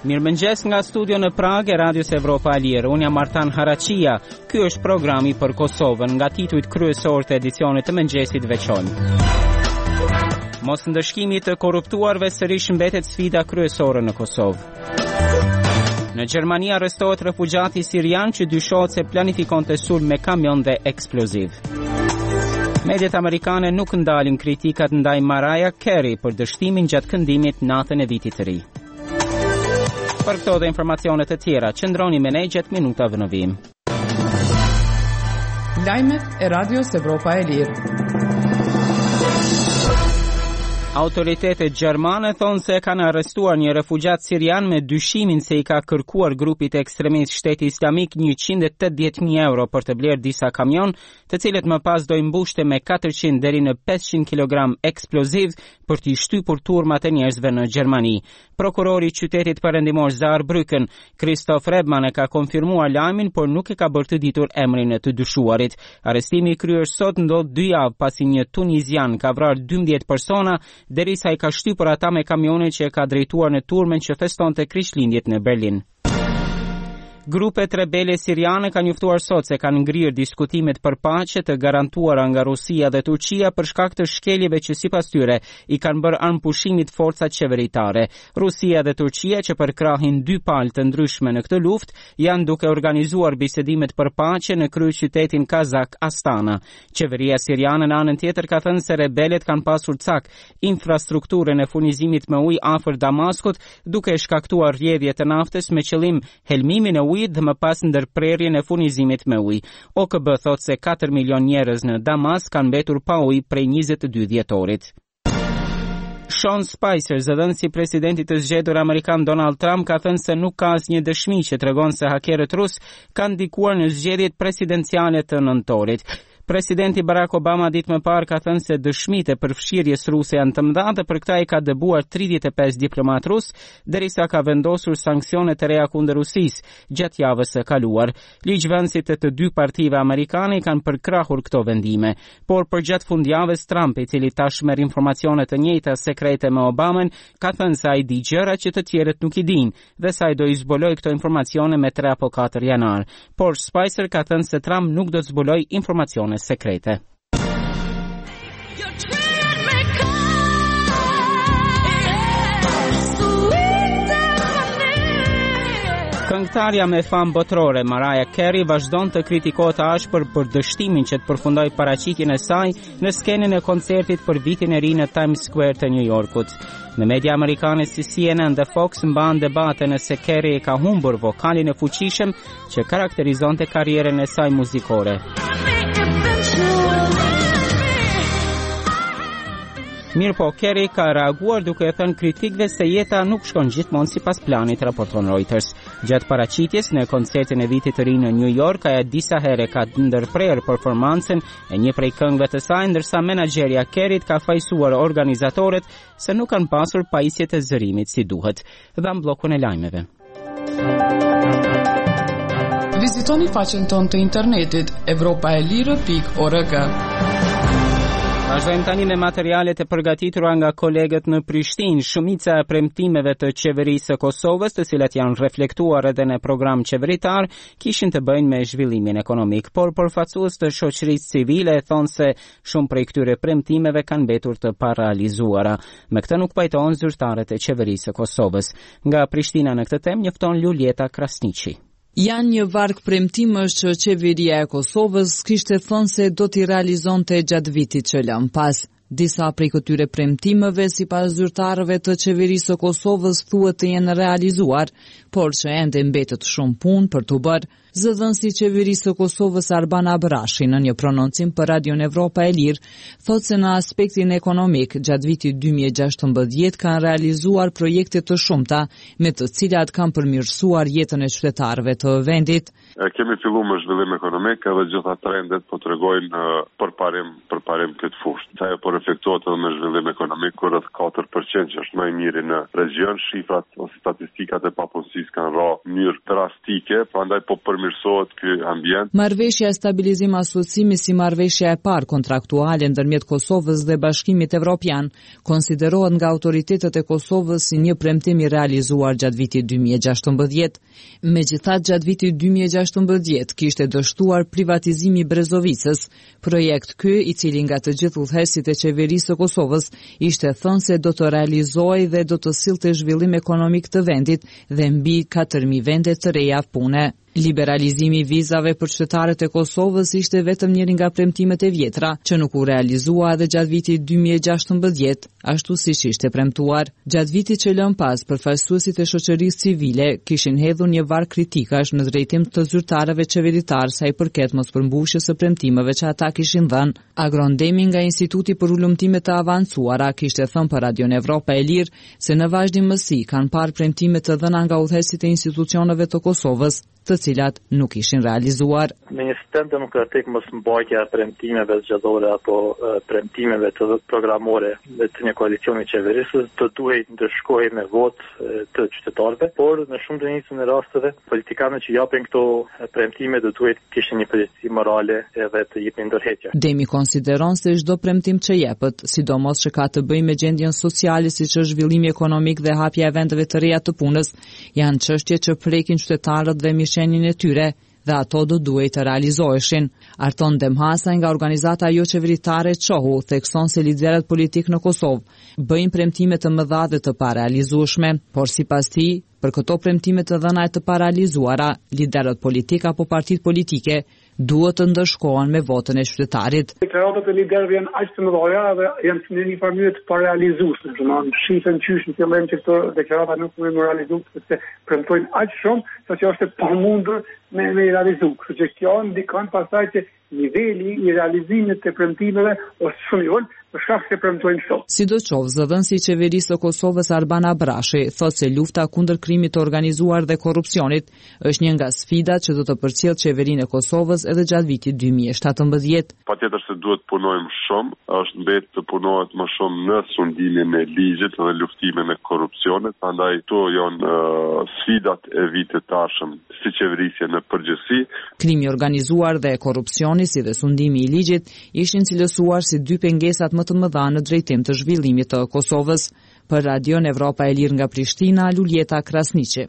Mirëmëngjes nga studio në Pragë e Radios Evropa e Lirë. Unë jam Martan Haraqia. Ky është programi për Kosovën nga titujt kryesor të edicionit të mëngjesit veçor. Mosndëshkimi të korruptuarve sërish mbetet sfida kryesore në Kosovë. Në Gjermani arrestohet refugjati sirian që dyshohet se planifikonte sulm me kamion dhe eksploziv. Mediat amerikane nuk ndalin kritikat ndaj Mariah Carey për dështimin gjatë këndimit natën e vitit të ri. Për këto dhe informacionet të tjera, qëndroni me ne gjatë minutave në vim. Lajmet e Radios Evropa e Lirë. Autoritetet gjermane thonë se kanë arrestuar një refugjat sirian me dyshimin se i ka kërkuar grupit ekstremist Shteti Islamik 180.000 euro për të blerë disa kamion, të cilët më pas do i mbushte me 400 deri në 500 kg eksploziv për t'i shtypur turmat e njerëzve në Gjermani. Prokurori i qytetit perëndimor Saarbrücken, Christoph Rebmann, e ka konfirmuar lajmin, por nuk e ka bërë të ditur emrin e të dyshuarit. Arrestimi i kryer sot ndodh 2 javë pasi një tunizian ka vrarë 12 persona derisa i ka shtypur ata me kamionin që e ka drejtuar në turmën që festonte Krishtlindjet në Berlin. Grupet rebele siriane kanë njoftuar sot se kanë ngrirë diskutimet për paqe të garantuara nga Rusia dhe Turqia për shkak të shkeljeve që sipas tyre i kanë bërë anëpushimit forcat qeveritare. Rusia dhe Turqia, që përkrahin 2 palë të ndryshme në këtë luftë, janë duke organizuar bisedimet për paqe në kryeqytetin kazak Astana. Qeveria siriane në anën tjetër ka thënë se rebelet kanë pasur cak infrastrukturën e furnizimit me ujë afër Damaskut, duke shkaktuar rrjedhje të naftës me qëllim helmimin e ujit dhe më pas ndërprerjen e furnizimit me ujë. OKB thot se 4 milion njerëz në Damas kanë mbetur pa ujë prej 22 dhjetorit. Sean Spicer, zëdhënësi i presidentit të zgjedhur amerikan Donald Trump, ka thënë se nuk ka asnjë dëshmi që tregon se hakerët rus kanë ndikuar në zgjedhjet presidenciale të nëntorit. Presidenti Barack Obama ditë më parë ka thënë se dëshmitë e përfshirjes ruse janë të mëdha dhe për këtë ai ka dëbuar 35 diplomat rus, derisa ka vendosur sanksione të reja kundër Rusisë gjatë javës së kaluar. Ligjvënësit e të 2 partive amerikane kanë përkrahur këto vendime, por përgjatë fundjavës Trump, i cili tash merr informacione të njëjta sekrete me Obamën, ka thënë se ai di gjëra që të tjerët nuk i dinë dhe se ai do i zbulojë këto informacione me 3 apo 4 janar. Por Spicer ka thënë se Trump nuk do të zbulojë informacione sekrete. Këngëtarja me famë botërore Mariah Carey vazhdon të kritikohet ashpër për dështimin që të përfundoi paraqitjen e saj në skenën e koncertit për vitin e ri në Times Square të New Yorkut. Në media amerikane si CNN dhe Fox mban debate nëse Carey ka humbur vokalin e fuqishëm që karakterizonte karrierën e saj muzikore. Mirë po, Carey ka reaguar duke e thënë kritikëve se jeta nuk shkon gjithmonë sipas planit, raporton Reuters. Gjatë paraqitjes në koncertin e vitit të ri në New York, ajo disa herë ka ndërprerë performancën e një prej këngëve të saj, ndërsa menaxherja Careyt ka fajsuar organizatorët se nuk kanë pasur pajisjet e zërimit si duhet. Dham bllokun e lajmeve. Vizitoni faqen tonë të internetit europaelire.org. Vazhdojmë tani me materialet e përgatitura nga kolegët në Prishtinë. Shumica e premtimeve të qeverisë së Kosovës, të cilat janë reflektuar edhe në program qeveritar, kishin të bëjnë me zhvillimin ekonomik, por përfaqësues të shoqërisë civile thonë se shumë prej këtyre premtimeve kanë mbetur të parealizuara. Me këtë nuk pajtohen zyrtarët e qeverisë së Kosovës. Nga Prishtina në këtë temë njofton Lulieta Krasniqi. Janë një varg premtimësh që qeveria e Kosovës kishte thënë se do t'i realizonte gjatë vitit që lëm pas. Disa prej këtyre premtimeve sipas zyrtarëve të qeverisë së Kosovës thuhet të jenë realizuar, por që ende mbetet shumë punë për t'u bërë. Zëdhënësi i qeverisë së Kosovës Arban Abrashi në një prononcim për Radion Evropa e Lirë thotë se në aspektin ekonomik gjatë vitit 2016 kanë realizuar projekte të shumta me të cilat kanë përmirësuar jetën e qytetarëve të vendit. Kemi filluar me zhvillim ekonomik edhe gjitha trendet po tregojnë përparim këtë fushë. Sa ajo po reflektohet edhe me zhvillim ekonomik ku rreth 4% që është më i miri në region, shifrat ose statistikat e papunësisë kanë rënë në mënyrë drastike, prandaj po përmirësohet ky ambient. Marrëveshja e stabilizim asociimi si marrëveshja e parë kontraktuale ndërmjet Kosovës dhe Bashkimit Evropian konsiderohet nga autoritetet e Kosovës si një premtim i realizuar gjatë vitit 2016. Megjithatë, gjatë vitit 2016 kishte dështuar privatizimi i Brezovicës, projekt ky i cili nga të gjithë udhëheqësit e qeverisë së Kosovës ishte thënë se do të realizojë dhe do të sillte zhvillim ekonomik të vendit dhe mbi 4.000 vende të reja pune. Liberalizimi i vizave për qytetarët e Kosovës ishte vetëm njëri nga premtimet e vjetra që nuk u realizua edhe gjatë vitit 2016, ashtu siç ishte premtuar. Gjatë vitit që lën pas, përfaqësuesit e shoqërisë civile kishin hedhur një varg kritikash në drejtim të zyrtarëve qeveritar sa i përket mospërmbushjes së premtimeve që ata kishin dhënë. Agrondemi nga Instituti për Ulëmtime të Avancuara kishte thënë për Radion Evropa e Lirë se në vazhdimësi kanë parë premtime të dhëna nga udhëheqësit e institucioneve të Kosovës, të cilat nuk ishin realizuar. Me një sistem demokratik mos mbajtja e premtimeve zgjidhore apo premtimeve të programore të një koalicioni qeverisë të duhet ndërshkohej me votë të qytetarëve, por në shumë të njëjtën rasteve politikanët që japin këto premtime do duhet kishin një përgjegjësi morale edhe të jepin ndërheqje. Demi konsideron se çdo premtim që jepet, sidomos që ka të bëjë me gjendjen sociale siç është zhvillimi ekonomik dhe hapja e vendeve të reja të punës, janë çështje që prekin qytetarët dhe shenjën e tyre dhe ato do duhet të realizoheshin. Arton Demhasa nga organizata jo qeveritare Çohu thekson se liderët politik në Kosovë bëjnë premtime të mëdha dhe të parealizueshme, por sipas tij, për këto premtime të dhëna e të parealizuara, liderët politik apo partitë politike duhet të ndëshkohen me votën e qytetarit. Deklaratat e liderëve janë aq të mëdha dhe janë në një farë të parealizueshme. Domethënë shihen qysh në fillim që këto deklarata nuk mund të realizohen sepse premtojnë aq shumë saqë është e pamundur me realizuar. Kështu që kjo ndikon pastaj që niveli i realizimit të premtimeve është shumë i ulët, për shkak se premtojnë shumë. Sidoqoftë, zëdhënësi i qeverisë së Kosovës Arban Abrashi thotë se lufta kundër krimit të organizuar dhe korrupsionit është një nga sfidat që do të përcjellë qeverinë e Kosovës edhe gjatë vitit 2017. Patjetër se duhet punojmë shumë, është mbetë të punohet më shumë në sundimin e ligjit dhe luftimin e korrupsionit, prandaj këto janë sfidat e vitit të tashëm si qeverisje në përgjithësi. Krimi organizuar dhe korrupsioni si dhe sundimi i ligjit ishin cilësuar si dy pengesat më të mëdha në drejtim të zhvillimit të Kosovës. Për Radion Evropa e Lirë nga Prishtina, Luljeta Krasniqi.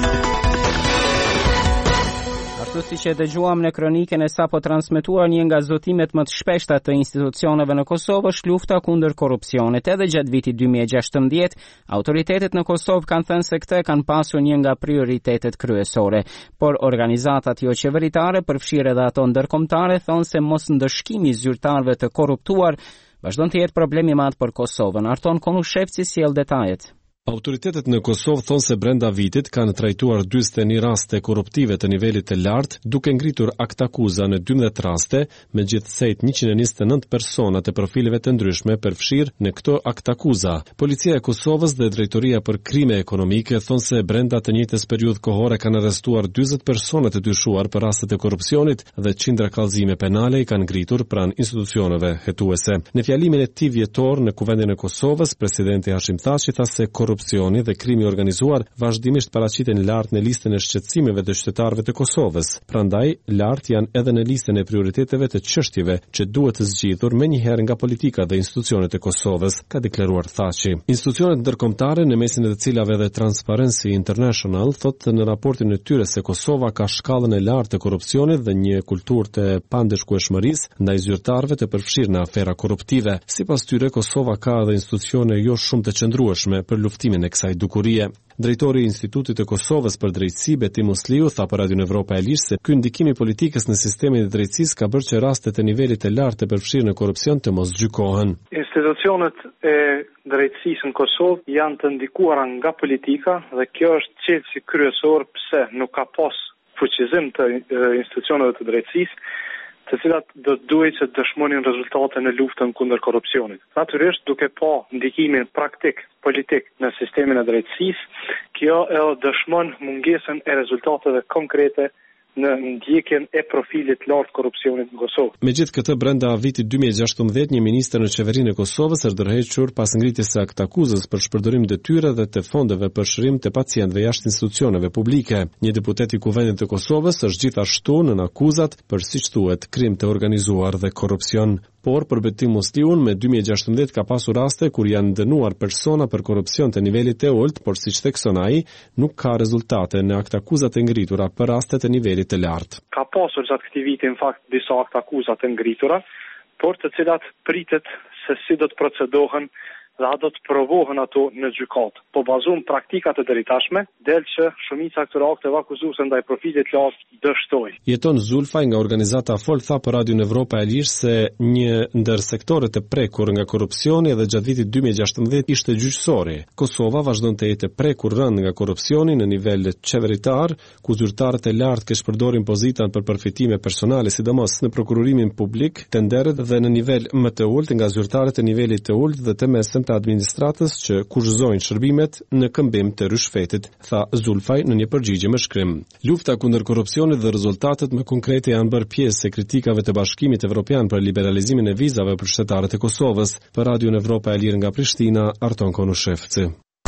Ashtu siç e dëgjuam në kronikën e sapo transmetuar, një nga zotimet më të shpeshta të institucioneve në Kosovë është lufta kundër korrupsionit. Edhe gjatë vitit 2016, autoritetet në Kosovë kanë thënë se këtë kanë pasur një nga prioritetet kryesore, por organizatat jo qeveritare, përfshirë edhe ato ndërkombëtare, thonë se mos ndëshkimi i zyrtarëve të korruptuar vazhdon të jetë problem i madh për Kosovën. Arton Konushevci sjell detajet. Autoritetet në Kosovë thonë se brenda vitit kanë trajtuar 41 raste korruptive të nivelit të lartë, duke ngritur akt akuza në 12 raste, me gjithsejt 129 persona të profileve të ndryshme përfshirë në këto akt akuza. Policia e Kosovës dhe Drejtoria për Krime Ekonomike thonë se brenda të njëjtës periudhë kohore kanë arrestuar 40 persona të dyshuar për rastet e korrupsionit dhe qindra kallëzime penale i kanë ngritur pranë institucioneve hetuese. Në fjalimin e tij vjetor në Kuvendin e Kosovës, presidenti Hashim Thaçi tha se korrupsioni dhe krimi organizuar vazhdimisht paraqiten lart në listën e shqetësimeve të qytetarëve të Kosovës. Prandaj, lart janë edhe në listën e prioriteteve të çështjeve që duhet të zgjidhur menjëherë nga politika dhe institucionet e Kosovës, ka deklaruar Thaçi. Institucionet ndërkombëtare, në mesin e të cilave dhe Transparency International thotë në raportin e tyre se Kosova ka shkallën e lartë të korrupsionit dhe një kulturë të pandëshkueshmërisë ndaj zyrtarëve të përfshirë në afera korruptive. Sipas tyre, Kosova ka edhe institucione jo shumë të qëndrueshme për luftimin e kësaj dukurie. Drejtori i Institutit të Kosovës për Drejtësi, Beti Musliu, tha për Radion Evropa e Lirë se ky ndikim i politikës në sistemin e drejtësisë ka bërë që rastet e nivelit të lartë të përfshirë në korrupsion të mos gjykohen. Institucionet e drejtësisë në Kosovë janë të ndikuara nga politika dhe kjo është çelësi kryesor pse nuk ka pas fuqizim të institucioneve të drejtësisë, të cilat do duhet që dëshmonin rezultate në luftën kundër korrupsionit. Natyrisht, duke pa ndikimin praktik politik në sistemin e drejtësisë, kjo e dëshmon mungesën e rezultateve konkrete në ndjekjen e profilit lartë korrupsionit në Kosovë. Megjithë këtë, brenda vitit 2016, një ministër në qeverinë e Kosovës është ndërhequr pas ngritjes së aktakuzës për shpërdorim detyre dhe të fondeve për shërim të pacientëve jashtë institucioneve publike. Një deputet i Kuvendit të Kosovës është gjithashtu nën akuzat për, siç thuhet, krim të organizuar dhe korrupsion. Por për Betim Musliun, me 2016 ka pasur raste kur janë dënuar persona për korrupsion të nivelit të ulët, por siç thekson ai, nuk ka rezultate në aktakuzat e ngritura për raste të nivelit të lartë. Ka pasur gjatë këtij viti në fakt disa aktakuzat të ngritura, por të cilat pritet se si do të procedohen dhe a do të provohen ato në gjykatë. Po bazuar praktikat e deri del që shumica këtyre akteve akuzuese ndaj profitit lartë dështoi. Jeton Zulfaj nga organizata Fol tha për Radion Evropa e Lirë se një ndër sektorët e prekur nga korrupsioni edhe gjatë vitit 2016 ishte gjyqësori. Kosova vazhdon të jetë prekur rënd nga korrupsioni në nivel qeveritar, ku zyrtarët e lartë që shpërdorin pozitat për përfitime personale, sidomos në prokurorimin publik, tenderët dhe në nivel më të ulët nga zyrtarët e nivelit të ulët dhe të mesëm të administratës që kushëzojnë shërbimet në këmbim të rishfetit, tha Zulfaj në një përgjigje me shkrim. Lufta kundër korrupsionit dhe rezultatet më konkrete janë bërë pjesë e kritikave të Bashkimit Evropian për liberalizimin e vizave për shtetarët e Kosovës. Për Radion Evropa e Lirë nga Prishtina, Arton Konushevci.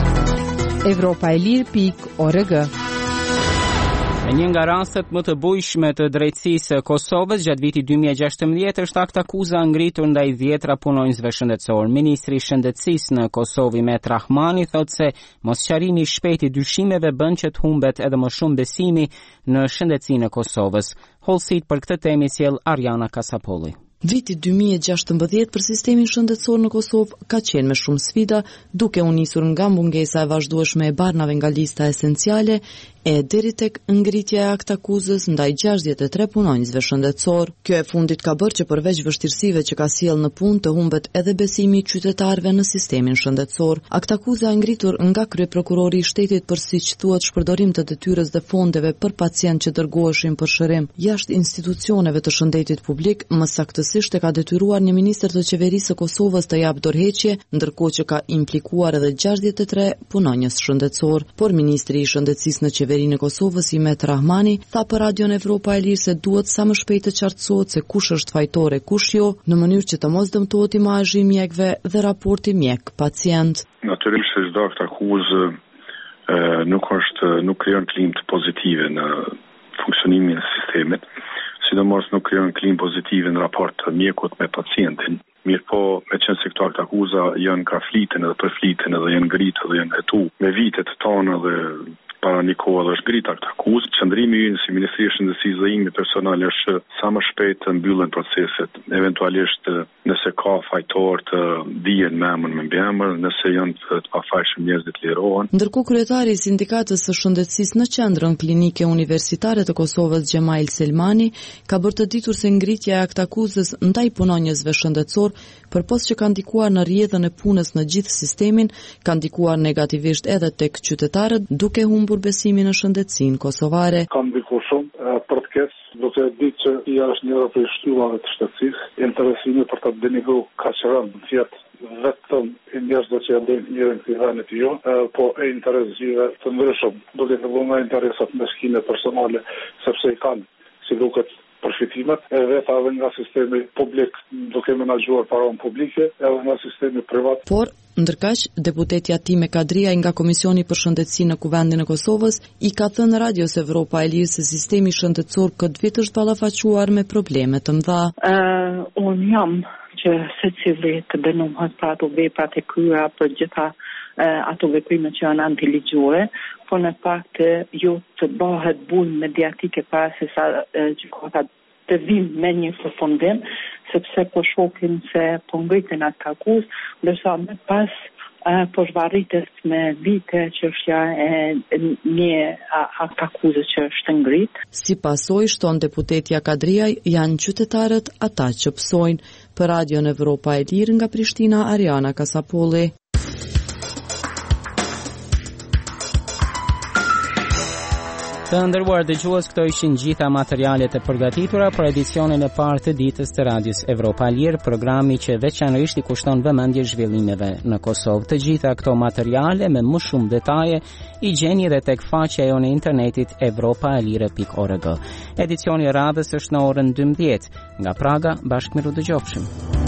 Evropaelir.org. Një nga rastet më të bujshme të drejtësisë së Kosovës gjatë vitit 2016 është aktakuza ngritur ndaj 10 punonjësve shëndetësor. Ministri i Shëndetësisë në Kosovë Met Rahmani thotë se mosqarimi i shpejtë i dyshimeve bën që të humbet edhe më shumë besimi në shëndetësinë e Kosovës. Hollësit për këtë temë sjell Ariana Kasapolli. Viti 2016 për sistemin shëndetësor në Kosovë ka qenë me shumë sfida, duke u nisur nga mungesa e vazhdueshme e barnave nga lista esenciale e deri tek ngritja e aktakuzës ndaj 63 punonjësve shëndetësor. Kjo e fundit ka bërë që përveç vështirësive që ka sjellë në punë të humbet edhe besimi i qytetarëve në sistemin shëndetësor. Aktakuza e ngritur nga kryeprokurori i shtetit për, siç thuhet, shpërdorim të detyrës dhe fondeve për pacient që dërgoheshin për shërim jashtë institucioneve të shëndetit publik, më saktësisht e ka detyruar një ministër të qeverisë së Kosovës të japë dorëheqje, ndërkohë që ka implikuar edhe 63 punonjës shëndetësor. Por ministri i shëndetësisë në qeverinë e Kosovës Met Rahmani tha për Radion Evropa e Lirë se duhet sa më shpejt të qartësohet se kush është fajtor e kush jo, në mënyrë që të mos dëmtohet imazhi i mjekëve dhe raporti mjek-pacient. Natyrisht se çdo aktakuzë nuk krijon klim të pozitive në funksionimin e sistemit, sidomos nuk krijon klim pozitive në raport të mjekut me pacientin. Mirë po, me qenë se këto aktakuza janë ka flitën edhe për flitën edhe janë ngritë edhe janë hetu me vitet tonë dhe para një kohë dhe është ngritë aktakuzë. Qëndrimi ynë si Ministri i Shëndetësisë dhe imi personal është sa më shpejt të mbyllen proceset, eventualisht nëse ka fajtor të dijen me emër me mbiemër, nëse janë të pafajshëm njerëzit lirohen. Ndërkohë kryetari i Sindikatës së Shëndetësisë në Qendrën Klinike Universitare të Kosovës Gjemail Selmani ka bërë të ditur se ngritja e aktakuzës ndaj punonjësve shëndetësor, përpos që ka ndikuar në rrjedhën e punës në gjithë sistemin, ka ndikuar negativisht edhe tek qytetarët, duke humbur besimin në shëndetësinë kosovare. Ka ndikuar shumë për të keq, duke ditë që ia është njëra prej shtyllave të shëndetësisë, interesimi për të denigruar kaq rënd fjet vetëm e njerëzve që janë njërën të venit jo, po e interesave të ndryshëm, duke filluar nga interesat meskine personale, sepse i kanë, si duket, përfitimet e vetë edhe nga sistemi publik duke menaxhuar paranë publike edhe nga sistemi privat. Por, ndërkaq, deputeti Atime Kadriaj nga Komisioni për Shëndetësinë në Kuvendin e Kosovës i ka thënë Radios Evropa e Lirë se sistemi shëndetësor këtë vit është ballafaquar me probleme të mëdha. Unë jam që secili të dënohet për ato veprat e kryera për gjitha ato veprime që janë antiligjore, por në fakt jo të bëhet bunë mediatike para se sa gjykata të vinë me një përfundim, sepse po shohim se po ngritën aktakuzë, ndërsa më pas po zhvarritet me vite që është një aktakuzë që është ngrit. Si pasojë, shton deputetja Kadriaj, janë qytetarët ata që psojnë. Për Radion Evropa e Lirë nga Prishtina, Ariana Kasapolli. Të ndërruar dëgjues, këto ishin gjitha materialet e përgatitura për edicionin e parë të ditës të Radios Evropa e Lirë, programi që veçanërisht I kushton vëmendje zhvillimeve në Kosovë. Të gjitha këto materiale me më shumë detaje I gjeni edhe tek faqja jonë e internetit evropaelire.org. Edicioni I radhës është në orën 12 nga Praga. Bashkë miru dëgjofshim.